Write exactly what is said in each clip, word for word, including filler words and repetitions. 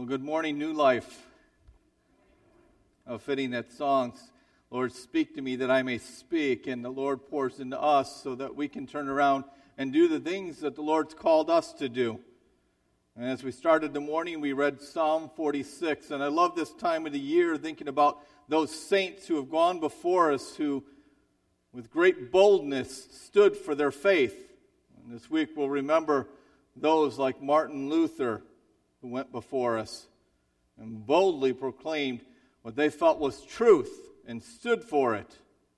Well, good morning, New Life. How fitting that song, Lord, speak to me that I may speak, and the Lord pours into us so that we can turn around and do the things that the Lord's called us to do. And as we started the morning, we read Psalm forty-six, and I love this time of the year thinking about those saints who have gone before us who, with great boldness, stood for their faith. And this week we'll remember those like Martin Luther, who went before us and boldly proclaimed what they felt was truth and stood for it.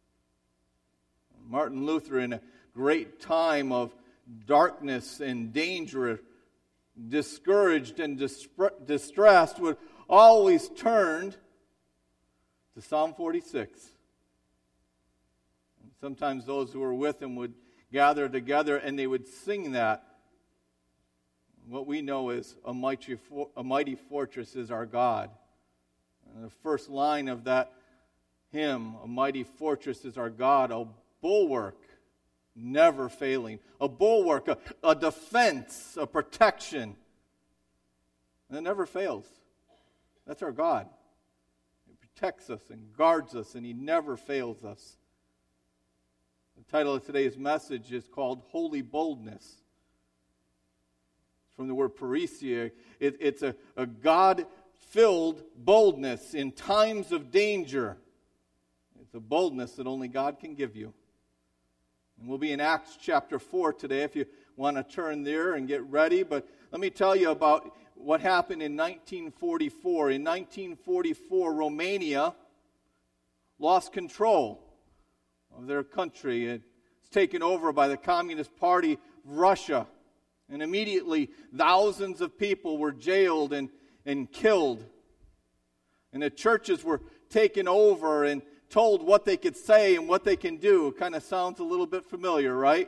Martin Luther, in a great time of darkness and danger, discouraged and distressed, would always turn to Psalm forty-six. And sometimes those who were with him would gather together and they would sing that. What we know is a mighty, a mighty fortress is our God. And the first line of that hymn, a mighty fortress is our God, a bulwark never failing. A bulwark, a, a defense, a protection that never fails. That's our God. He protects us and guards us, and He never fails us. The title of today's message is called Holy Boldness. From the word parisia, it, it's a, a God-filled boldness in times of danger. It's a boldness that only God can give you. And we'll be in Acts chapter four today if you want to turn there and get ready. But let me tell you about what happened in nineteen forty-four. In nineteen forty-four, Romania lost control of their country. It's taken over by the Communist Party of Russia. And immediately, thousands of people were jailed and, and killed. And the churches were taken over and told what they could say and what they can do. It kind of sounds a little bit familiar, right?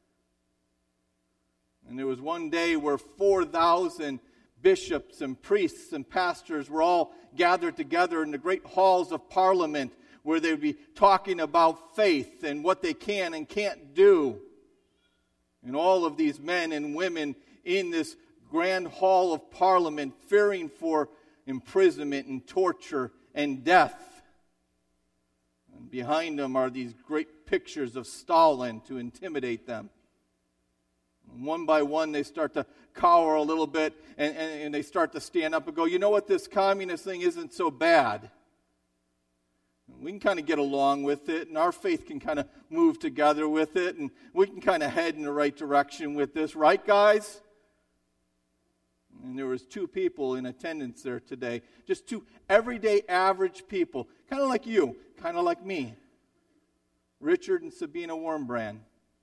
And there was one day where four thousand bishops and priests and pastors were all gathered together in the great halls of Parliament where they would be talking about faith and what they can and can't do. And all of these men and women in this grand hall of Parliament fearing for imprisonment and torture and death. And behind them are these great pictures of Stalin to intimidate them. And one by one they start to cower a little bit and, and, and they start to stand up and go, you know what, this communist thing isn't so bad. We can kind of get along with it, and our faith can kind of move together with it, and we can kind of head in the right direction with this. Right, guys? And there was two people in attendance there today. Just two everyday average people. Kind of like you. Kind of like me. Richard and Sabina Wormbrand.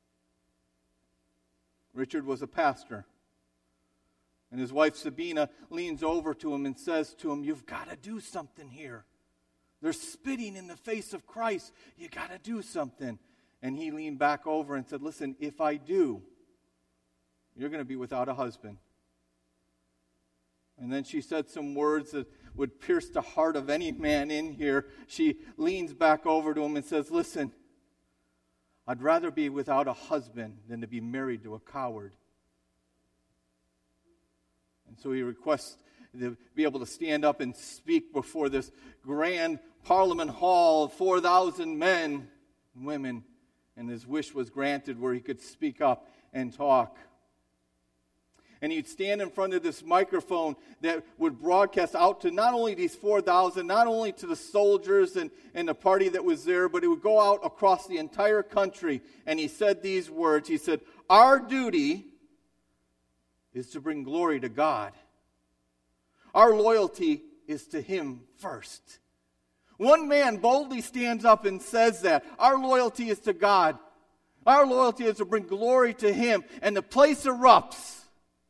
Richard was a pastor. And his wife Sabina leans over to him and says to him, "You've got to do something here. They're spitting in the face of Christ. You got to do something." And he leaned back over and said, "Listen, if I do, you're going to be without a husband." And then she said some words that would pierce the heart of any man in here. She leans back over to him and says, "Listen, I'd rather be without a husband than to be married to a coward." And so he requests to be able to stand up and speak before this grand Parliament hall of four thousand men and women. And his wish was granted where he could speak up and talk. And he'd stand in front of this microphone that would broadcast out to not only these four thousand, not only to the soldiers and, and the party that was there, but it would go out across the entire country. And he said these words. He said, "Our duty is to bring glory to God. Our loyalty is to Him first." One man boldly stands up and says that. Our loyalty is to God. Our loyalty is to bring glory to Him. And the place erupts.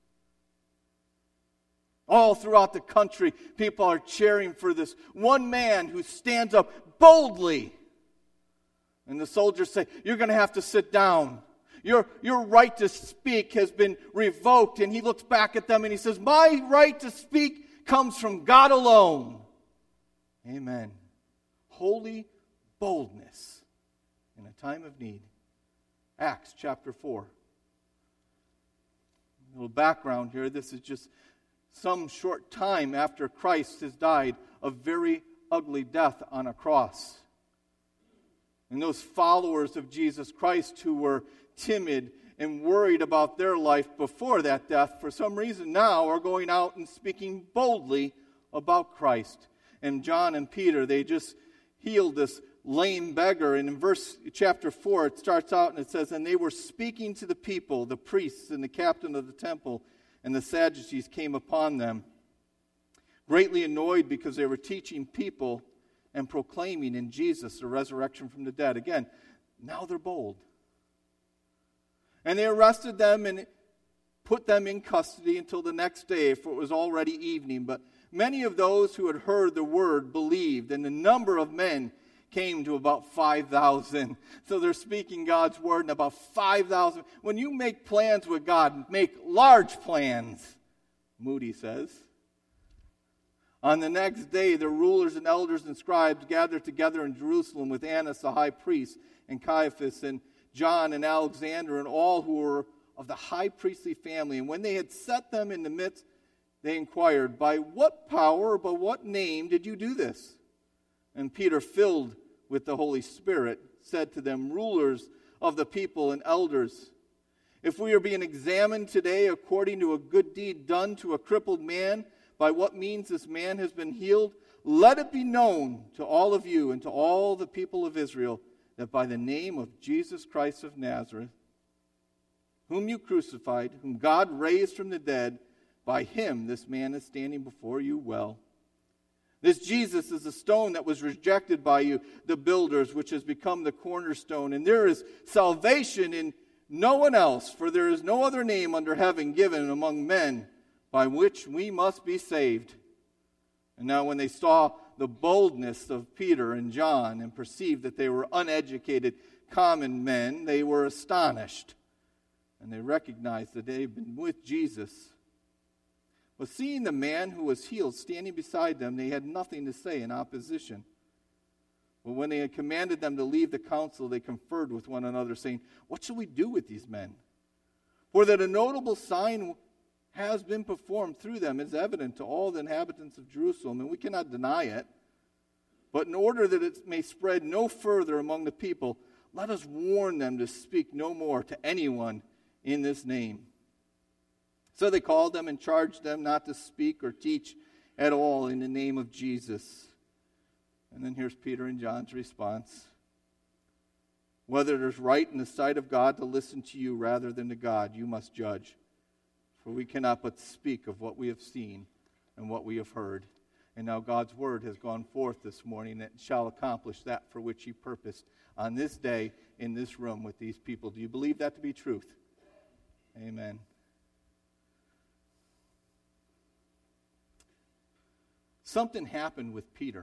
All throughout the country, people are cheering for this one man who stands up boldly. And the soldiers say, "You're going to have to sit down. Your, your right to speak has been revoked." And he looks back at them and he says, "My right to speak comes from God alone." Amen. Holy boldness in a time of need. Acts chapter four. A little background here. This is just some short time after Christ has died a very ugly death on a cross. And those followers of Jesus Christ who were timid and worried about their life before that death, for some reason now are going out and speaking boldly about Christ. And John and Peter, they just healed this lame beggar. And in verse chapter four, it starts out and it says, "And they were speaking to the people, the priests and the captain of the temple, and the Sadducees came upon them, greatly annoyed because they were teaching people and proclaiming in Jesus the resurrection from the dead." Again, now they're bold. And they arrested them and put them in custody until the next day, for it was already evening. But many of those who had heard the word believed, and the number of men came to about five thousand. So they're speaking God's word, and about five thousand. When you make plans with God, make large plans, Moody says. On the next day, the rulers and elders and scribes gathered together in Jerusalem with Annas the high priest, and Caiaphas, and John, and Alexander, and all who were of the high priestly family. And when they had set them in the midst, they inquired, "By what power or by what name did you do this?" And Peter, filled with the Holy Spirit, said to them, "Rulers of the people and elders, if we are being examined today according to a good deed done to a crippled man, by what means this man has been healed, let it be known to all of you and to all the people of Israel that by the name of Jesus Christ of Nazareth, whom you crucified, whom God raised from the dead, by him this man is standing before you well. This Jesus is the stone that was rejected by you, the builders, which has become the cornerstone. And there is salvation in no one else, for there is no other name under heaven given among men by which we must be saved." And now when they saw the boldness of Peter and John and perceived that they were uneducated, common men, they were astonished. And they recognized that they had been with Jesus. But seeing the man who was healed standing beside them, they had nothing to say in opposition. But when they had commanded them to leave the council, they conferred with one another, saying, "What shall we do with these men? For that a notable sign has been performed through them is evident to all the inhabitants of Jerusalem, and we cannot deny it. But in order that it may spread no further among the people, let us warn them to speak no more to anyone in this name." So they called them and charged them not to speak or teach at all in the name of Jesus. And then here's Peter and John's response. "Whether it is right in the sight of God to listen to you rather than to God, you must judge. For we cannot but speak of what we have seen and what we have heard." And now God's word has gone forth this morning and shall accomplish that for which he purposed on this day in this room with these people. Do you believe that to be truth? Amen. Something happened with Peter.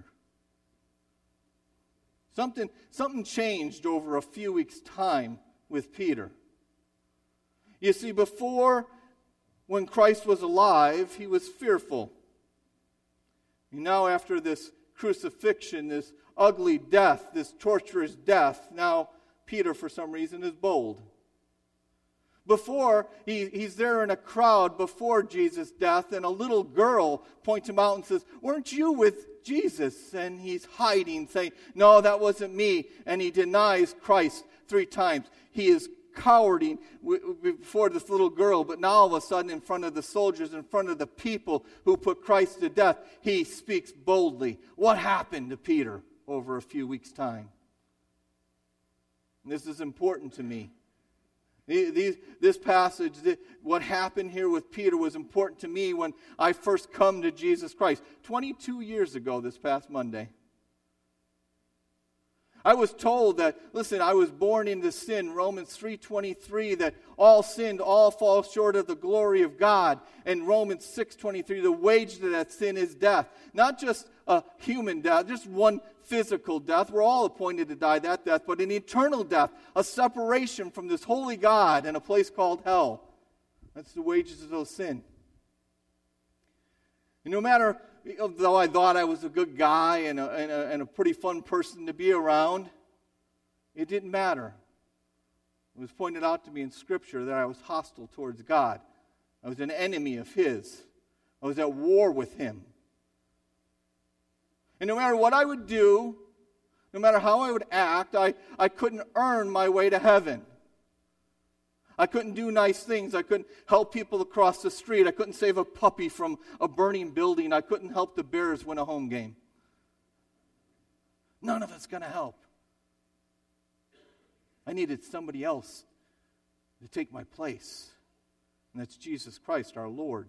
Something, something changed over a few weeks' time with Peter. You see, before, when Christ was alive, he was fearful. And now after this crucifixion, this ugly death, this torturous death, now Peter, for some reason, is bold. Before, he, he's there in a crowd before Jesus' death, and a little girl points him out and says, "Weren't you with Jesus?" And he's hiding, saying, "No, that wasn't me." And he denies Christ three times. He is cowarding before this little girl, but now all of a sudden in front of the soldiers, in front of the people who put Christ to death, he speaks boldly. What happened to Peter over a few weeks' time? And this is important to me. These, this passage, what happened here with Peter was important to me when I first come to Jesus Christ. twenty-two years ago this past Monday. I was told that, listen, I was born into sin, Romans three twenty-three, that all sinned, all fall short of the glory of God. And Romans six twenty-three, the wage of that sin is death. Not just a human death, just one physical death. We're all appointed to die that death, but an eternal death, a separation from this holy God in a place called hell. That's the wages of those sin. And no matter, though I thought I was a good guy and a, and, a, and a pretty fun person to be around, it didn't matter. It was pointed out to me in Scripture that I was hostile towards God. I was an enemy of His. I was at war with him. And no matter what I would do, no matter how I would act, I, I couldn't earn my way to heaven. I couldn't do nice things. I couldn't help people across the street. I couldn't save a puppy from a burning building. I couldn't help the Bears win a home game. None of it's going to help. I needed somebody else to take my place. And that's Jesus Christ, our Lord,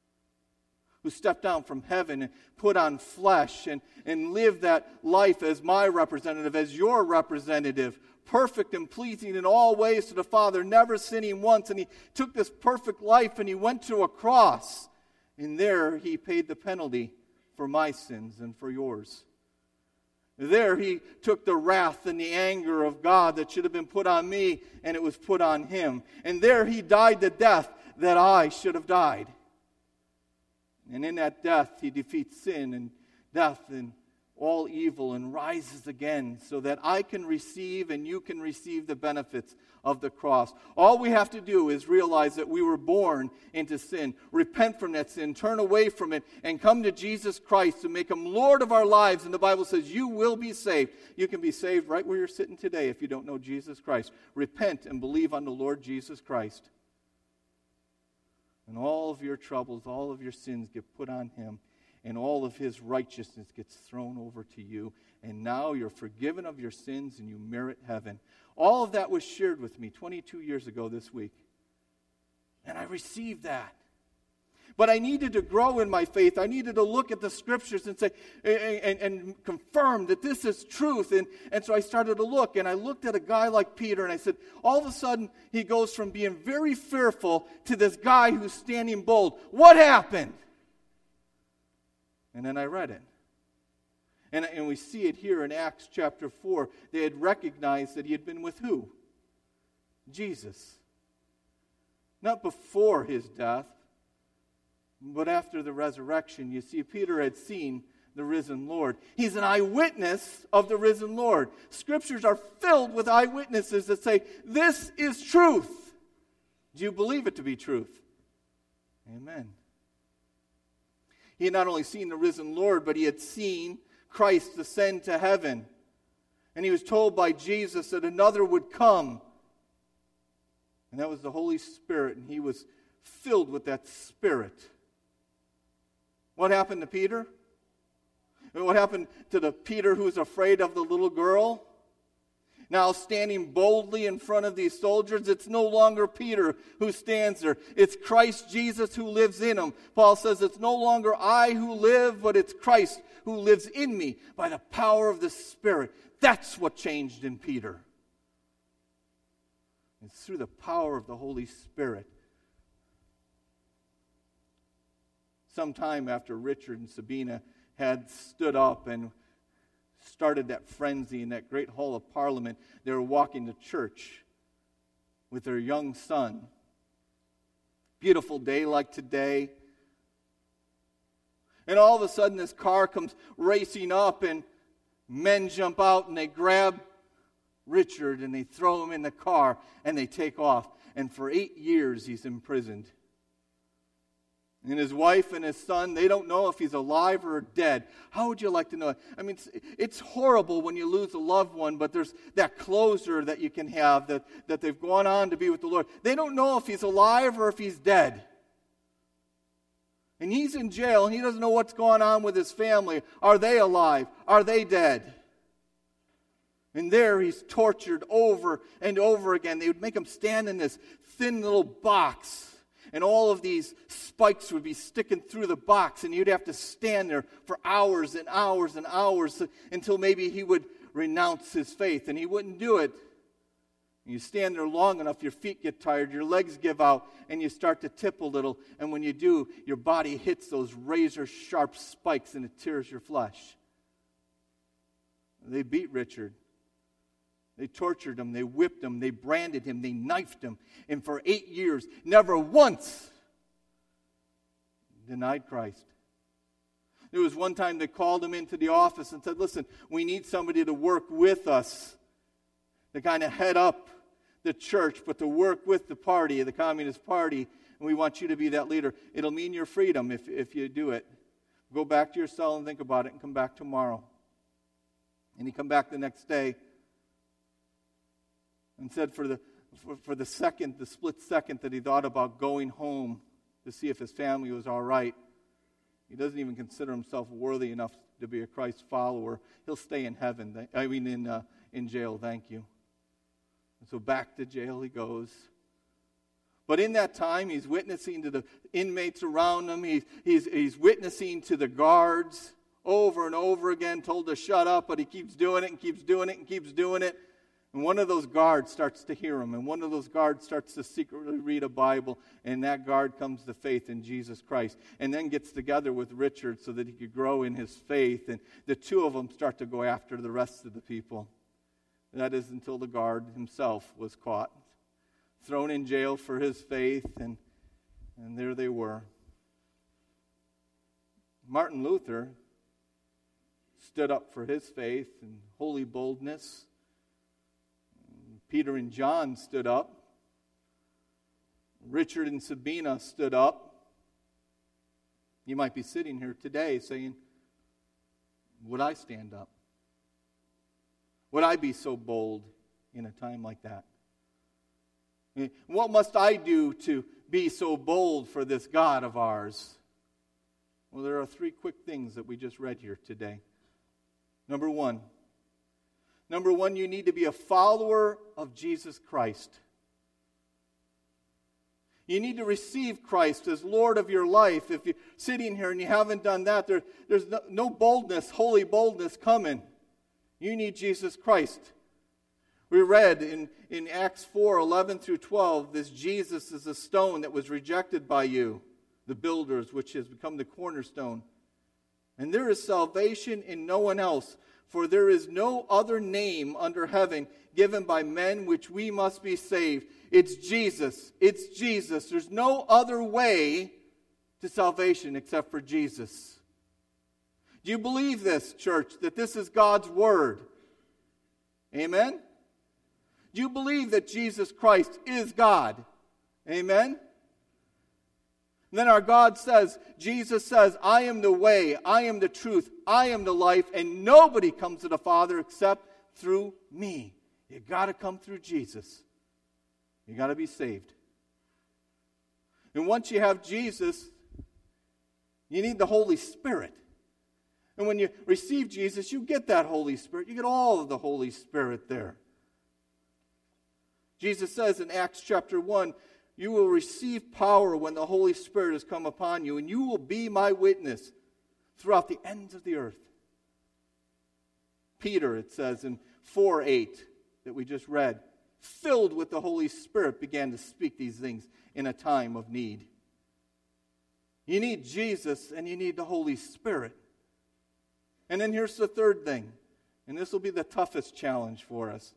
who stepped down from heaven and put on flesh and, and lived that life as my representative, as your representative, perfect and pleasing in all ways to the Father, never sinning once. And he took this perfect life and he went to a cross. And there he paid the penalty for my sins and for yours. There he took the wrath and the anger of God that should have been put on me, and it was put on him. And there he died the death that I should have died. And in that death, he defeats sin and death and all evil and rises again so that I can receive and you can receive the benefits of the cross. All we have to do is realize that we were born into sin, repent from that sin, turn away from it, and come to Jesus Christ to make him Lord of our lives. And the Bible says you will be saved. You can be saved right where you're sitting today if you don't know Jesus Christ. Repent and believe on the Lord Jesus Christ. And all of your troubles, all of your sins get put on him, and all of his righteousness gets thrown over to you. And now you're forgiven of your sins and you merit heaven. All of that was shared with me twenty-two years ago this week. And I received that. But I needed to grow in my faith. I needed to look at the scriptures and say and, and confirm that this is truth. And, and so I started to look, and I looked at a guy like Peter, and I said, all of a sudden, he goes from being very fearful to this guy who's standing bold. What happened? And then I read it. And, and we see it here in Acts chapter four. They had recognized that he had been with who? Jesus. Not before his death, but after the resurrection. You see, Peter had seen the risen Lord. He's an eyewitness of the risen Lord. Scriptures are filled with eyewitnesses that say, this is truth. Do you believe it to be truth? Amen. He had not only seen the risen Lord, but he had seen Christ ascend to heaven. And he was told by Jesus that another would come. And that was the Holy Spirit, and he was filled with that Spirit. What happened to Peter? What happened to the Peter who was afraid of the little girl? Now standing boldly in front of these soldiers, it's no longer Peter who stands there. It's Christ Jesus who lives in him. Paul says it's no longer I who live, but it's Christ who lives in me by the power of the Spirit. That's what changed in Peter. It's through the power of the Holy Spirit. Sometime after Richard and Sabina had stood up and started that frenzy in that great hall of Parliament, they were walking to church with their young son. Beautiful day like today. And all of a sudden this car comes racing up and men jump out and they grab Richard and they throw him in the car and they take off. And for eight years he's imprisoned. And his wife and his son, they don't know if he's alive or dead. How would you like to know? I mean, it's, it's horrible when you lose a loved one, but there's that closure that you can have, that, that they've gone on to be with the Lord. They don't know if he's alive or if he's dead. And he's in jail, and he doesn't know what's going on with his family. Are they alive? Are they dead? And there he's tortured over and over again. They would make him stand in this thin little box. And all of these spikes would be sticking through the box, and you'd have to stand there for hours and hours and hours until maybe he would renounce his faith, and he wouldn't do it. And you stand there long enough, your feet get tired, your legs give out, and you start to tip a little, and when you do, your body hits those razor-sharp spikes, and it tears your flesh. They beat Richard. They tortured him, they whipped him, they branded him, they knifed him. And for eight years, never once denied Christ. There was one time they called him into the office and said, listen, we need somebody to work with us, to kind of head up the church, but to work with the party, the Communist Party, and we want you to be that leader. It'll mean your freedom if, if you do it. Go back to your cell and think about it and come back tomorrow. And he come back the next day and said for the for, for the second, the split second that he thought about going home to see if his family was all right, he doesn't even consider himself worthy enough to be a Christ follower. He'll stay in heaven. I mean, in uh, in jail. Thank you. And so back to jail he goes. But in that time, he's witnessing to the inmates around him. He's he's he's witnessing to the guards over and over again, told to shut up, but he keeps doing it and keeps doing it and keeps doing it. And one of those guards starts to hear him, and one of those guards starts to secretly read a Bible, and that guard comes to faith in Jesus Christ, and then gets together with Richard so that he could grow in his faith, and the two of them start to go after the rest of the people. That is until the guard himself was caught, thrown in jail for his faith, and, and there they were. Martin Luther stood up for his faith and holy boldness. Peter and John stood up. Richard and Sabina stood up. You might be sitting here today saying, would I stand up? Would I be so bold in a time like that? What must I do to be so bold for this God of ours? Well, there are three quick things that we just read here today. Number one, Number one, you need to be a follower of Jesus Christ. You need to receive Christ as Lord of your life. If you're sitting here and you haven't done that, there, there's no, no boldness, holy boldness coming. You need Jesus Christ. We read in, in Acts four, eleven through twelve, this Jesus is a stone that was rejected by you, the builders, which has become the cornerstone. And there is salvation in no one else. For there is no other name under heaven given by men which we must be saved. It's Jesus. It's Jesus. There's no other way to salvation except for Jesus. Do you believe this, church, that this is God's word? Amen? Do you believe that Jesus Christ is God? Amen? And then our God says, Jesus says, I am the way, I am the truth, I am the life, and nobody comes to the Father except through me. You got to come through Jesus. You got to be saved. And once you have Jesus, you need the Holy Spirit. And when you receive Jesus, you get that Holy Spirit. You get all of the Holy Spirit there. Jesus says in Acts chapter one, you will receive power when the Holy Spirit has come upon you, and you will be my witness throughout the ends of the earth. Peter, it says in four eight that we just read, filled with the Holy Spirit, began to speak these things in a time of need. You need Jesus and you need the Holy Spirit. And then here's the third thing, and this will be the toughest challenge for us,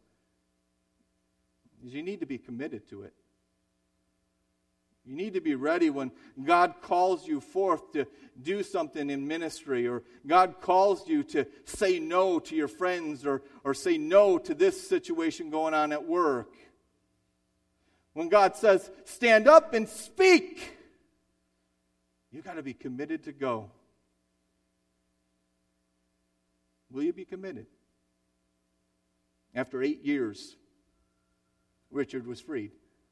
is you need to be committed to it. You need to be ready when God calls you forth to do something in ministry, or God calls you to say no to your friends, or, or say no to this situation going on at work. When God says, stand up and speak, you've got to be committed to go. Will you be committed? After eight years, Richard was freed.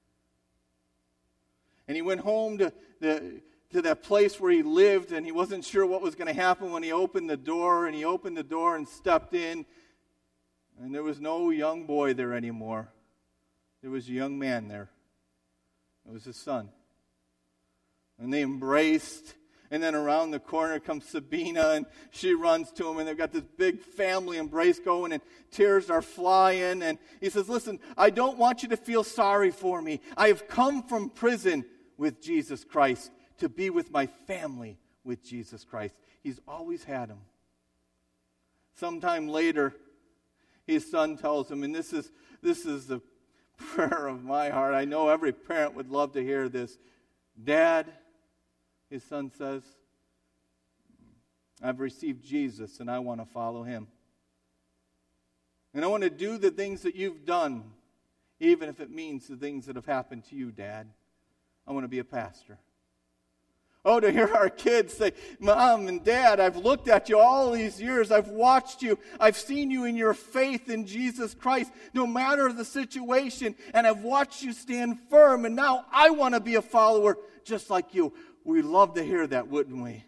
And he went home to the to that place where he lived, and he wasn't sure what was going to happen when he opened the door, and he opened the door and stepped in, and there was no young boy there anymore. There was a young man there. It was his son. And they embraced, and then around the corner comes Sabina, and she runs to him, and they've got this big family embrace going, and tears are flying, and he says, listen, I don't want you to feel sorry for me. I have come from prison with Jesus Christ to be with my family with Jesus Christ. He's always had him. Sometime later, his son tells him, and this is this is the prayer of my heart. I know every parent would love to hear this. Dad, his son says, I've received Jesus and I want to follow him. And I want to do the things that you've done even if it means the things that have happened to you, Dad. I want to be a pastor. Oh, to hear our kids say, Mom and Dad, I've looked at you all these years. I've watched you. I've seen you in your faith in Jesus Christ, no matter the situation. And I've watched you stand firm. And now I want to be a follower just like you. We'd love to hear that, wouldn't we?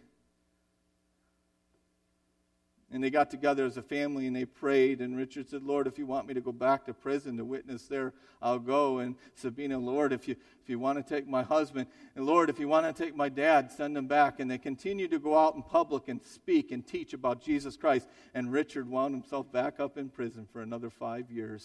And they got together as a family and they prayed. And Richard said, Lord, if you want me to go back to prison to witness there, I'll go. And Sabina, Lord, if you if you want to take my husband, and Lord, if you want to take my dad, send him back. And they continued to go out in public and speak and teach about Jesus Christ. And Richard wound himself back up in prison for another five years.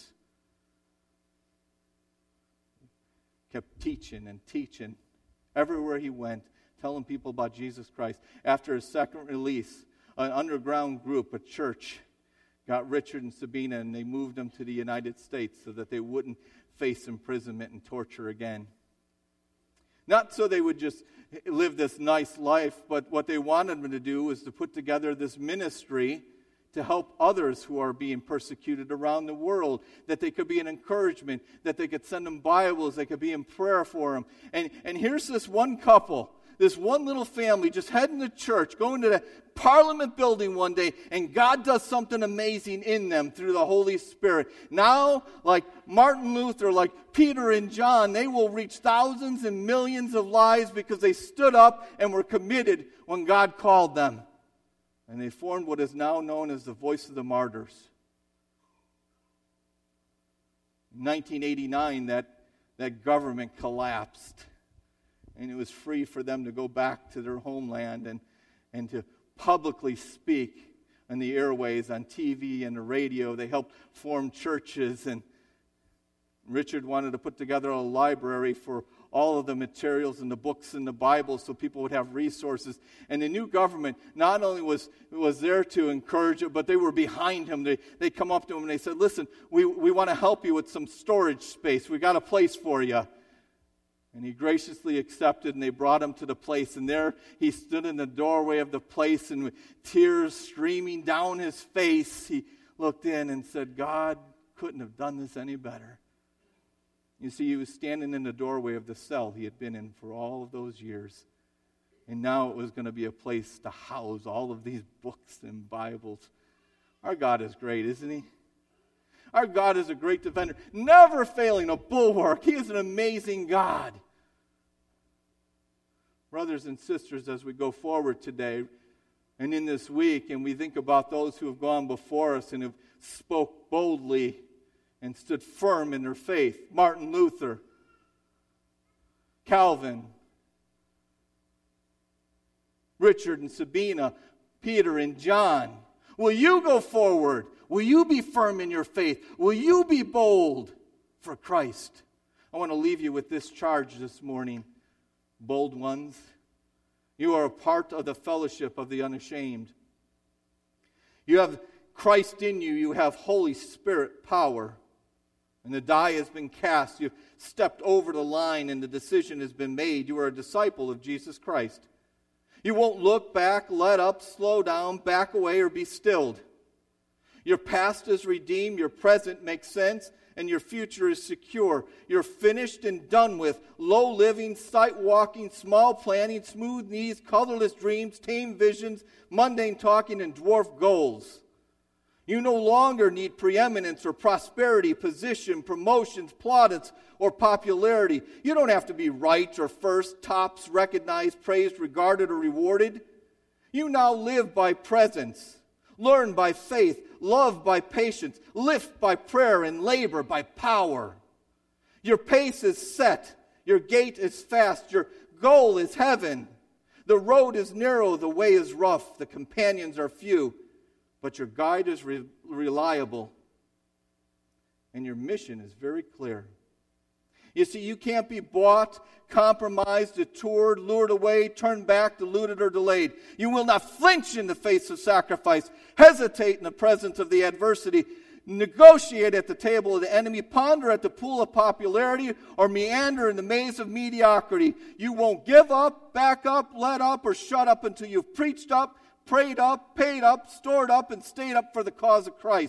Kept teaching and teaching everywhere he went, telling people about Jesus Christ. After his second release, an underground group, a church, got Richard and Sabina, and they moved them to the United States so that they wouldn't face imprisonment and torture again. Not so they would just live this nice life, but what they wanted them to do was to put together this ministry to help others who are being persecuted around the world, that they could be an encouragement, that they could send them Bibles, they could be in prayer for them. And, and here's this one couple, this one little family just heading to church, going to the Parliament building one day, and God does something amazing in them through the Holy Spirit. Now, like Martin Luther, like Peter and John, they will reach thousands and millions of lives because they stood up and were committed when God called them. And they formed what is now known as the Voice of the Martyrs. In nineteen eighty-nine, that, that government collapsed. And it was free for them to go back to their homeland and, and to publicly speak on the airways, on T V and the radio. They helped form churches. And Richard wanted to put together a library for all of the materials and the books in the Bible so people would have resources. And the new government not only was, was there to encourage it, but they were behind him. They they come up to him and they said, listen, we, we want to help you with some storage space. We got a place for you. And he graciously accepted, and they brought him to the place. And there he stood in the doorway of the place, and with tears streaming down his face, he looked in and said, God couldn't have done this any better. You see, he was standing in the doorway of the cell he had been in for all of those years. And now it was going to be a place to house all of these books and Bibles. Our God is great, isn't he? Our God is a great defender, never failing, a bulwark. He is an amazing God. Brothers and sisters, as we go forward today and in this week, and we think about those who have gone before us and have spoke boldly and stood firm in their faith. Martin Luther, Calvin, Richard and Sabina, Peter and John. Will you go forward? Will you be firm in your faith? Will you be bold for Christ? I want to leave you with this charge this morning. Bold ones, you are a part of the fellowship of the unashamed. You have Christ in you. You have Holy Spirit power. And the die has been cast. You've stepped over the line and the decision has been made. You are a disciple of Jesus Christ. You won't look back, let up, slow down, back away, or be stilled. Your past is redeemed, your present makes sense, and your future is secure. You're finished and done with low living, sight walking, small planning, smooth knees, colorless dreams, tame visions, mundane talking, and dwarf goals. You no longer need preeminence or prosperity, position, promotions, plaudits, or popularity. You don't have to be right or first, tops, recognized, praised, regarded, or rewarded. You now live by presence, learn by faith, love by patience, lift by prayer, and labor by power. Your pace is set, your gait is fast, your goal is heaven. The road is narrow, the way is rough, the companions are few. But your guide is re- reliable, and your mission is very clear. You see, you can't be bought, compromised, detoured, lured away, turned back, deluded, or delayed. You will not flinch in the face of sacrifice, hesitate in the presence of the adversity, negotiate at the table of the enemy, ponder at the pool of popularity, or meander in the maze of mediocrity. You won't give up, back up, let up, or shut up until you've preached up, prayed up, paid up, stored up, and stayed up for the cause of Christ.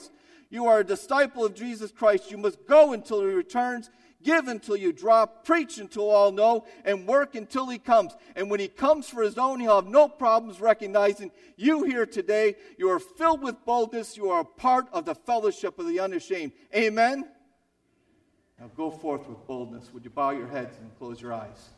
You are a disciple of Jesus Christ. You must go until he returns, give until you drop, preach until all know, and work until he comes. And when he comes for his own, he'll have no problems recognizing you here today. You are filled with boldness. You are a part of the fellowship of the unashamed. Amen? Now go forth with boldness. Would you bow your heads and close your eyes?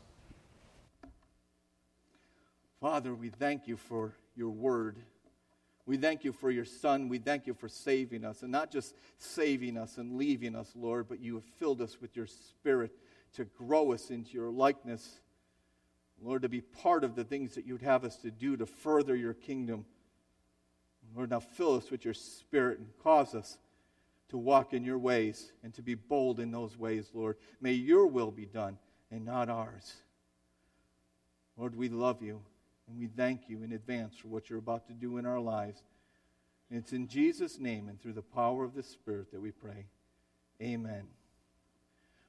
Father, we thank you for your word. We thank you for your Son. We thank you for saving us, and not just saving us and leaving us, Lord, but you have filled us with your Spirit to grow us into your likeness. Lord, to be part of the things that you'd have us to do to further your kingdom. Lord, now fill us with your Spirit and cause us to walk in your ways and to be bold in those ways, Lord. May your will be done and not ours. Lord, we love you. And we thank you in advance for what you're about to do in our lives. And it's in Jesus' name and through the power of the Spirit that we pray. Amen.